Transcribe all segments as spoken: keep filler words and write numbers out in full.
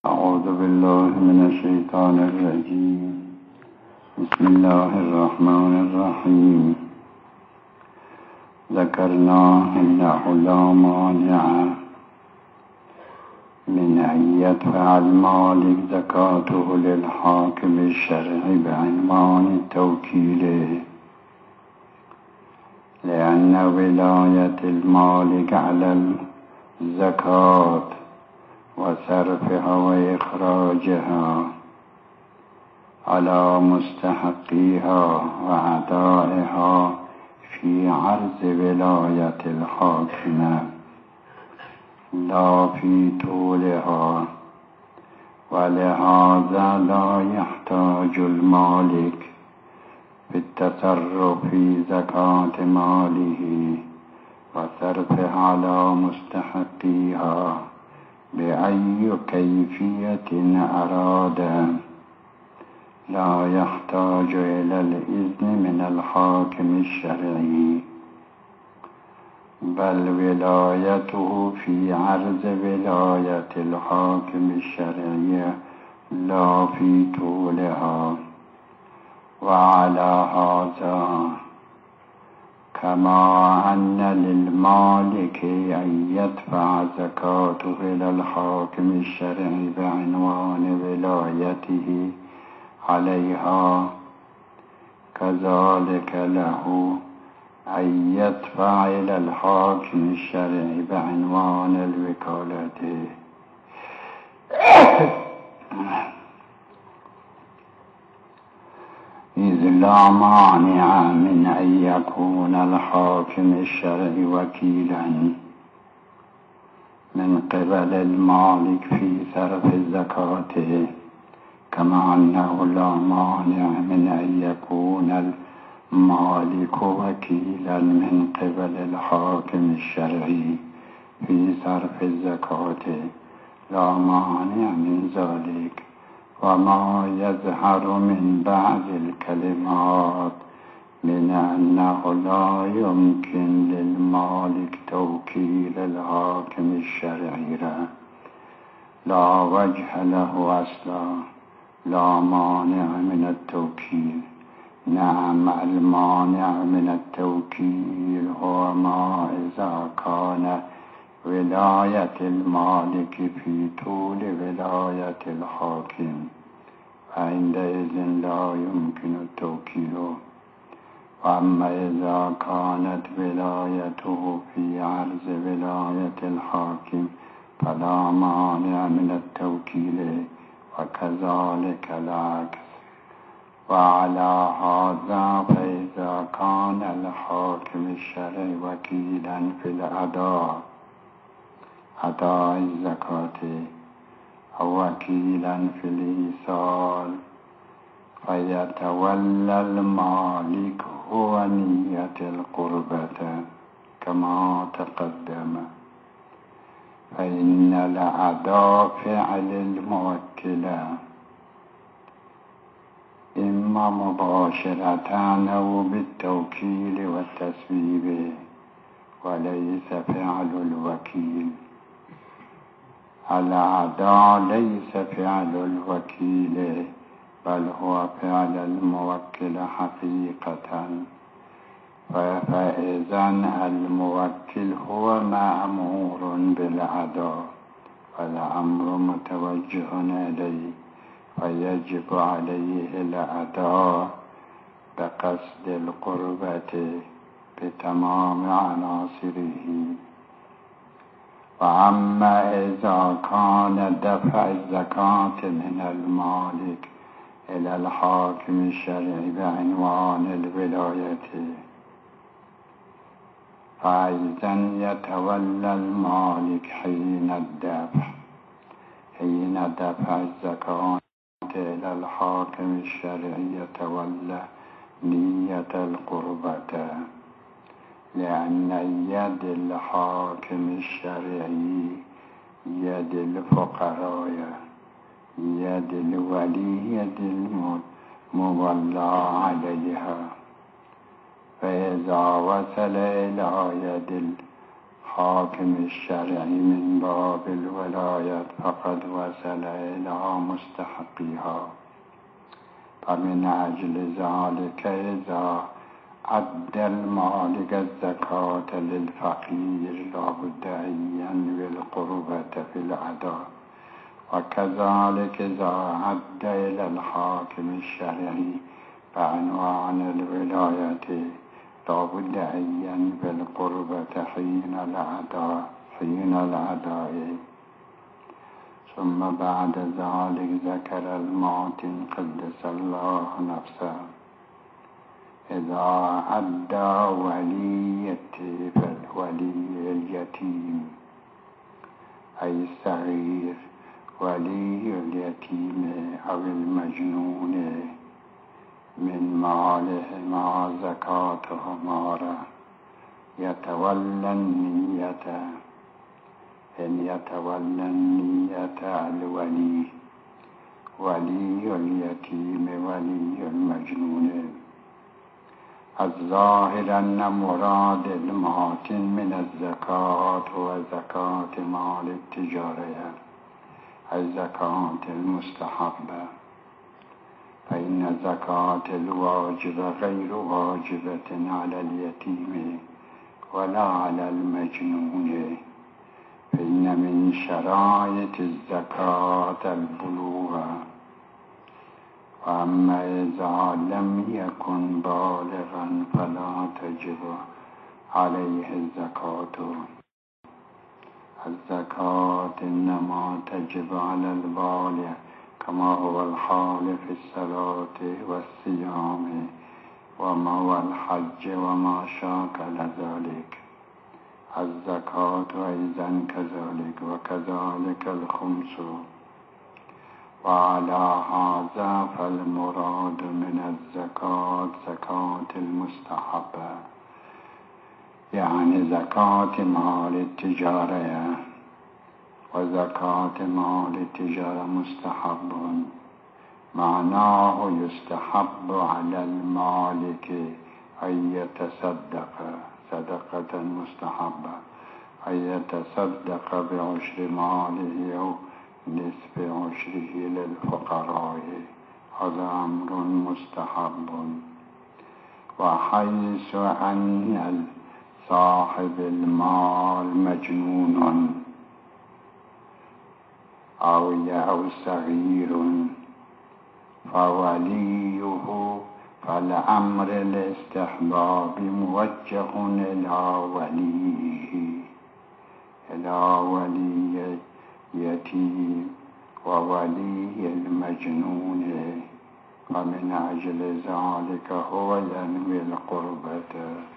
أعوذ بالله من الشيطان الرجيم. بسم الله الرحمن الرحيم. ذكرنا أنه لا مانع من أن يدفع المالك زكاته للحاكم الشرعي بعنوان التوكيل، لأن ولاية المالك على الزكاة وصرفها وإخراجها على مستحقيها وأدائها في عرض ولاية الحاكم لا في طولها، ولهذا لا يحتاج المالك في التصرف في زكاة ماله وصرفها على مستحقيها بأي كيفية أراد. لا يحتاج إلى الإذن من الحاكم الشرعي، بل ولايته في عرض ولاية الحاكم الشرعي لا في طولها. وعلى هذا كما أن للمالك أن يدفع زكاته إلى الحاكم الشرعي بعنوان ولايته عليها، كذلك له أن يدفع إلى الحاكم الشرعي بعنوان الوكالة، إذ لا مانع من أن يكون الحاكم الشرعي وكيلا من قبل المالك في صرف الزكاة، كما أنه لا مانع من أن يكون المالك وكيلا من قبل الحاكم الشرعي في صرف الزكاة. لا مانع من ذلك. وما يظهر من بعض الكلمات من أنه لا يمكن للمالك توكيل الحاكم الشرعي لا وجه له أصلا. لا مانع من التوكيل. نعم، المانع من التوكيل هو ما إذا كان ولاية المالك في طول ولاية الحاكم، فعندئذ لا يمكن التوكيل. وأما إذا كانت ولايته في عرض ولاية الحاكم فلا مانع من التوكيل، وكذلك العكس. وعلى هذا فإذا كان الحاكم الشرعي وكيلا في الأداء أداء الزكاة أو وكيلا في الإيصال، فيتولى المالك هو نية القربة كما تقدم، فإن الأداء فعل الموكل إما مباشرة أو بالتوكيل والتسبيب، وليس فعل الوكيل. الأداء ليس فعل الوكيل، بل هو فعل الموكل حقيقة. فإذا الموكل هو مأمور بالأداء والأمر متوجه إليه، فيجب عليه الأداء بقصد القربة بتمام عناصره. وأما إذا كان دفع الزكاة من المالك إلى الحاكم الشرعي بعنوان الولاية، فإذا يتولى المالك حين الدفع حين دفع الزكاة إلى الحاكم الشرعي يتولى نية القربة، لأن يد الحاكم الشرعي يد الفقراء، يد الولي يد المولى عليها. فإذا وصل إلى يد الحاكم الشرعي من باب الولاية فقد وصل إلى مستحقيها. فمن أجل ذلك إذا أدى المالك الزكاة للفقير لا بد أن ينوي القربة في الأداء، وكذلك إذا أدى إلى الحاكم الشرعي بعنوان الولاية لا بد أن ينوي القربة حين الأداء حين الأداء. ثم بعد ذلك ذكر المعطي قدس الله نفسه إذا أدى ولي فالولي اليتيم أي الصغير ولي اليتيم أو المجنون من ماله مع زكاته مارا يتولى النية. إن يتولى النية الولي ولي اليتيم ولي المجنون. الظاهر أن مراد المعطي من الزكاة هو زكاة مال التجارة أي زكاة المستحبة، فإن زكاة الواجب غير واجبة على اليتيم ولا على المجنون، فإن من شرائط الزكاة البلوغ، وأما إذا لم يكن بالغا فلا تجب عليه الزكاة. الزكاة إنما تجب على البالغ كما هو الحال في الصلاة والصيام وما والحج وما شاكل ذلك. الزكاة أيضا كذلك، وكذلك الخمس. وعلى هذا فالمراد من الزكاة زكاة المستحبة، يعني زكاة مال التجارة، وزكاة مال التجارة مستحب، معناه يستحب على المالك أن يتصدق صدقة مستحبة، أن يتصدق بعشر ماله أو نصف عشره للفقراء، هذا أمر مستحب. وحيث أن صاحب المال مجنون أو أو صغير فوليه فالأمر الاستحباب موجه إلى وليه إلى ولي يتيم وولي المجنون، فمن أجل ذلك هو ينوي القربة،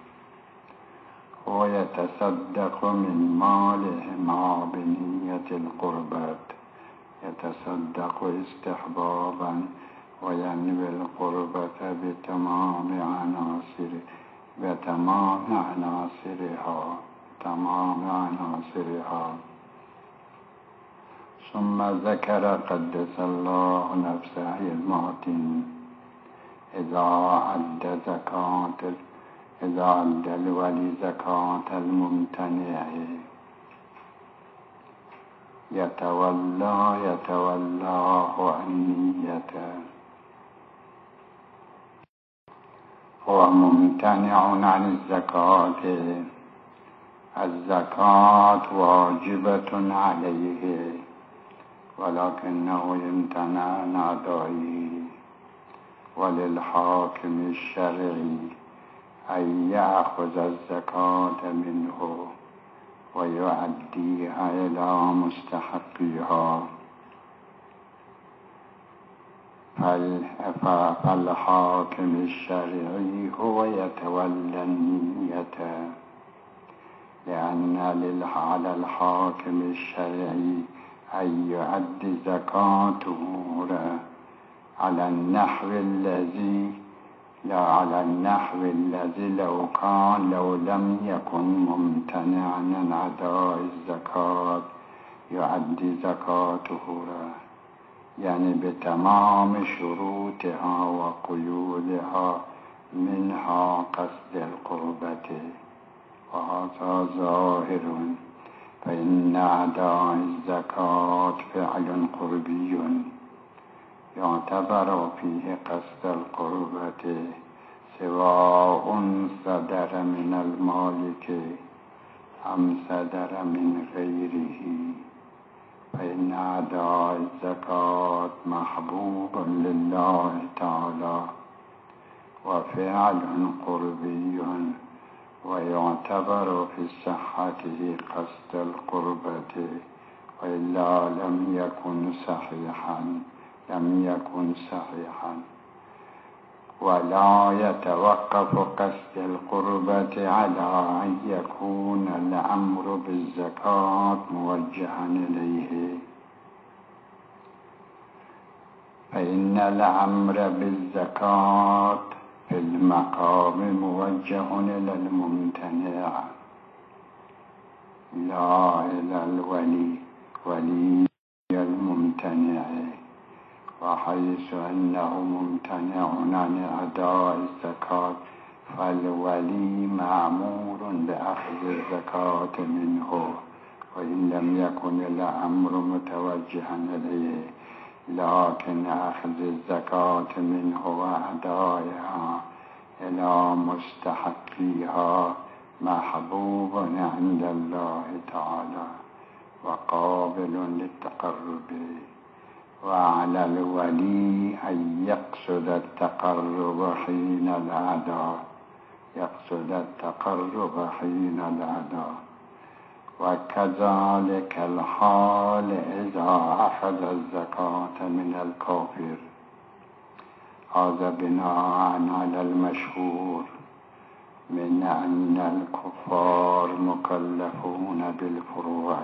هو يتصدق من ماله مع بنية القربة، يتصدق استحبابا وينوي القربة بتمام عناصر بتمام عناصرها تمام عناصرها. ثم ذكر قدس الله نفسه المعطي إذا أدى زكاة إذا أدى الولي زكاة الممتنع يتولى يتولاه النية، هو ممتنع عن الزكاة، الزكاة واجبة عليه ولكنه يمتنع عن أدائه. وللحاكم الشرعي أن يأخذ الزكاة منه ويؤديها إلى مستحقيها. فالحاكم الشرعي هو يتولى النية، لأن على الحاكم الشرعي أن يؤدي زكاته على النحو الذي لا على النحو الذي لو كان لو لم يكن ممتنعا عن أداء الزكاة يؤدي زكاته، يعني بتمام شروطها وقيودها، منها قصد القربة وهذا ظاهر، فإن أداء الزكاة فعل قربي يعتبر فيه قصد القربة، سواء صدر من المالك أم صدر من غيره، فإن أداء الزكاة محبوب لله تعالى وفعل قربي، ويعتبر في صحته قصد القربة، وإلا لم يكن صحيحا لم يكن صحيحا ولا يتوقف قصد القربة على أن يكون الأمر بالزكاة موجها إليه، فإن الأمر بالزكاة في المقام موجه إلى الممتنع لا إلى الولي ولي الممتنع، وحيث أنه ممتنع عن أداء الزكاة فالولي مأمور بأخذ الزكاة منه، وإن لم يكن الأمر متوجها إليه، لكن أخذ الزكاة منه وأدائها إلى مستحقيها محبوب عند الله تعالى وقابل للتقرب، وعلى الولي أن يقصد التقرب حين الأداء يقصد التقرب حين الأداء وكذلك الحال إذا أخذ الزكاة من الكافر. هذا بناء على المشهور من أن الكفار مكلفون بالفروع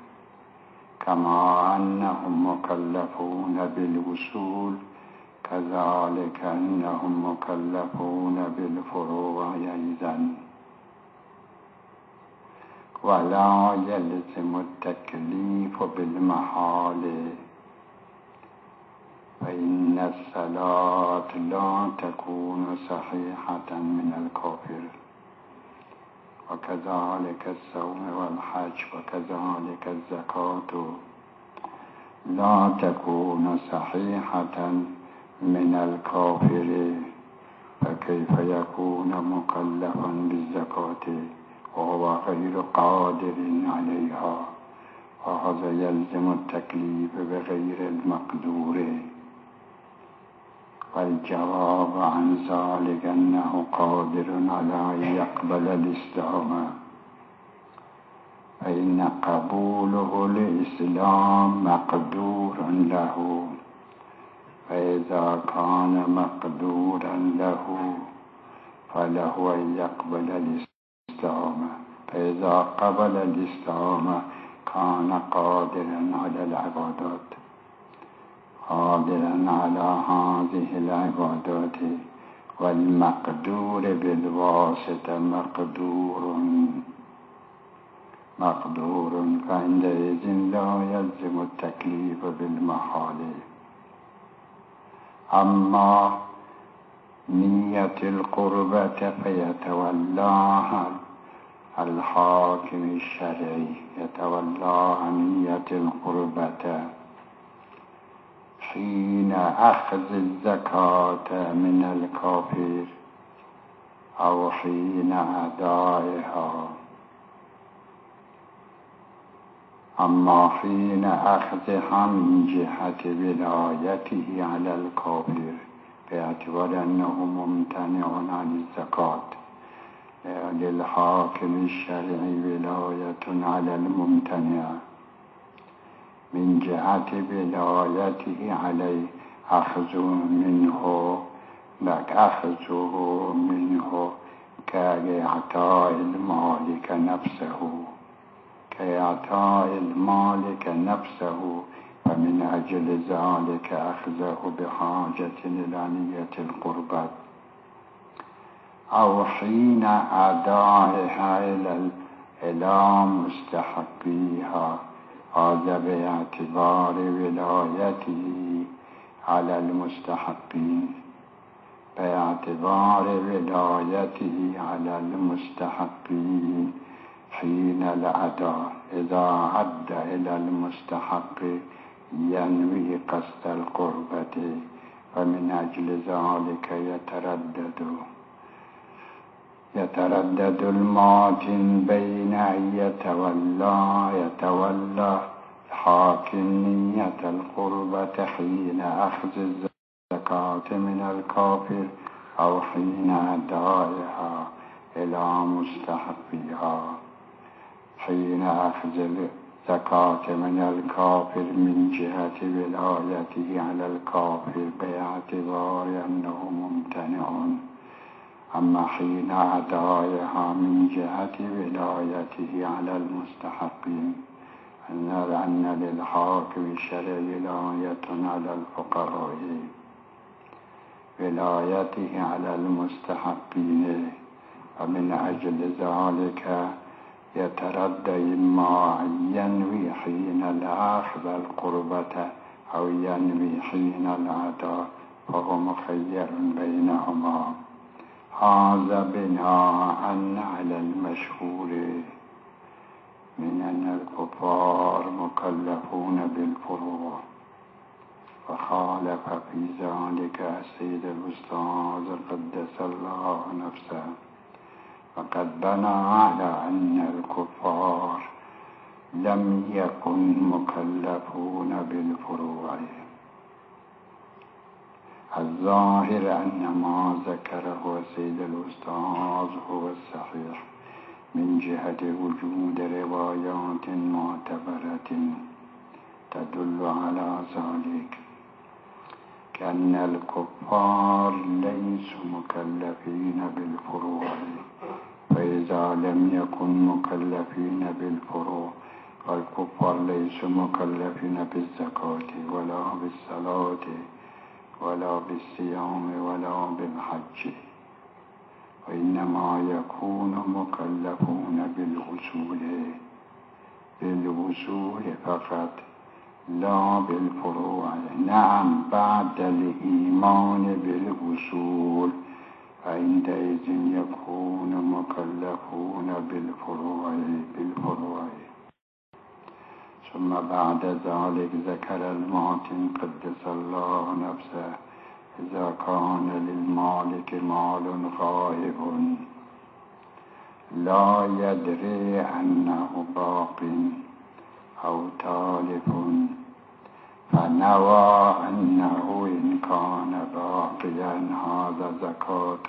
كما أنهم مكلفون بالوصول، كذلك أنهم مكلفون بالفروع أيضا، ولا يلزم التكليف بالمحال، فإن الصلاة لا تكون صحيحة من الكافر، وكذلك الصوم والحج، وكذلك الزكاة لا تكون صحيحة من الكافر، فكيف يكون مكلفا بالزكاة وهو غير قادر عليها؟ وهذا يلزم التكليف بغير المقدور. والجواب عن ذلك أنه قادر على أن يقبل الإسلام، فإن قبوله الإسلام مقدور له، فإذا كان مقدورا له فله أن يقبل الإسلام، فإذا قبل الإسلام كان قادرا على العبادات قادرا على هذه العبادات، والمقدور بالواسطة مقدور مقدور فعندئذ لا يلزم التكليف بالمحال. أما نية القربة فيتولاها الحاكم الشرعي، يتولاها نية القربة حين أخذ الزكاة من الكافر أو حين أدائها. أما حين أخذها من جهة ولايته على الكافر باعتبار أنه ممتنع عن الزكاة، للحاكم الشرعي ولاية على الممتنع من جهة ولايته عليه، أخذ منه لك أخذه منه كإعطاء المالك نفسه كإعطاء المالك نفسه فمن أجل ذلك أخذه بحاجة إلى نية القربة، أو حين أدائها إلى مستحقيها، هذا باعتبار ولايته على المستحقين، باعتبار ولايته على المستحق حين الأداء. إذا عد إلى المستحق ينوي قصد القربة، ومن أجل ذلك يتردد يتردد الماتن بين أن يتولى يتولى الحاكم نية القربة حين أخذ الزكاة من الكافر أو حين أدائها إلى مستحقها. حين أخذ الزكاة من الكافر من جهة ولايته على الكافر باعتبار أنه ممتنع، أما حين أدائها من جهة ولايته على المستحقين نرى أن للحاكم الشرعي ولاية على الفقراء، ولايته على المستحقين، ومن أجل ذلك يتردد إما أن ينوي حين الأخذ القربة أو ينوي حين الأداء، فهو مخير بينهما. هذا بناء على المشهور من أن الكفار مكلفون بالفروع، وخالف في ذلك السيد الأستاذ قدس الله نفسه، وقد بنى على أن الكفار لم يكن مكلفون بالفروع. الظاهر أن ما ذكره السيد الأستاذ هو الصحيح من جهة وجود روايات معتبرة تدل على ذلك، كأن الكفار ليسوا مكلفين بالفروع. فإذا لم يكن مكلفين بالفروع، فالكفار ليسوا مكلفين بالزكاة ولا بالصلاة ولا بالصيام ولا بالحج، وإنما يكون مكلفون بالوصول بالوصول فقط لا بالفروع. نعم بعد الإيمان بالوصول فعندئذ يكون مكلفون بالفروع بالفروع ثم بعد ذلك ذكر الماتن قدس الله نفسه: إذا كان للمالك مال غائب لا يدري أنه باق أو تالف، فنوى أنه إن كان باقيا هذا زكاة،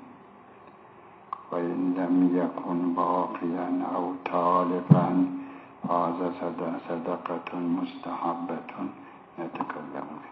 وإن لم يكن باقيا أو تالفا هذا صدقة مستحبة نتكلم